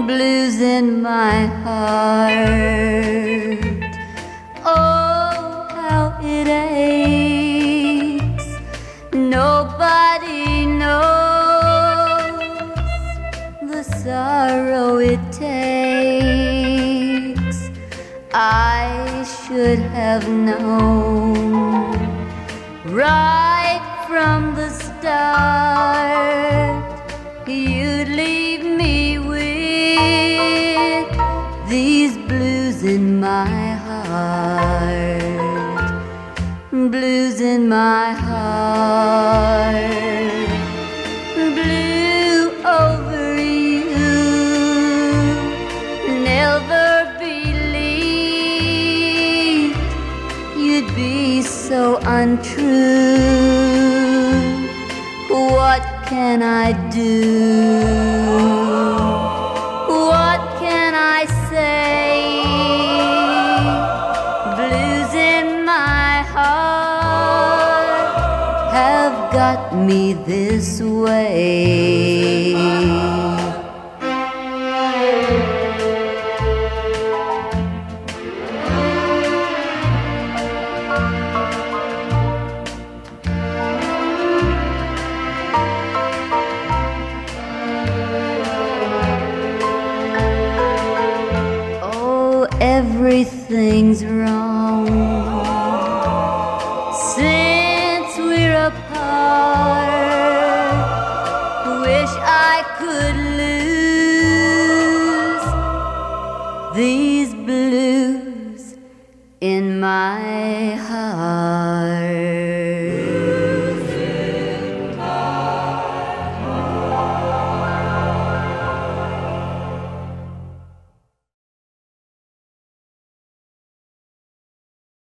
blues in my heart. Oh, how it aches. Nobody knows the sorrow it takes. I should have known right from the start you'd leave me with these blues in my heart. Blues in my heart. Blue over you. Never believed you'd be so untrue. What can I do? What can I say? Blues in my heart have got me this way. Everything's wrong since we're apart. Wish I could lose these blues in my heart.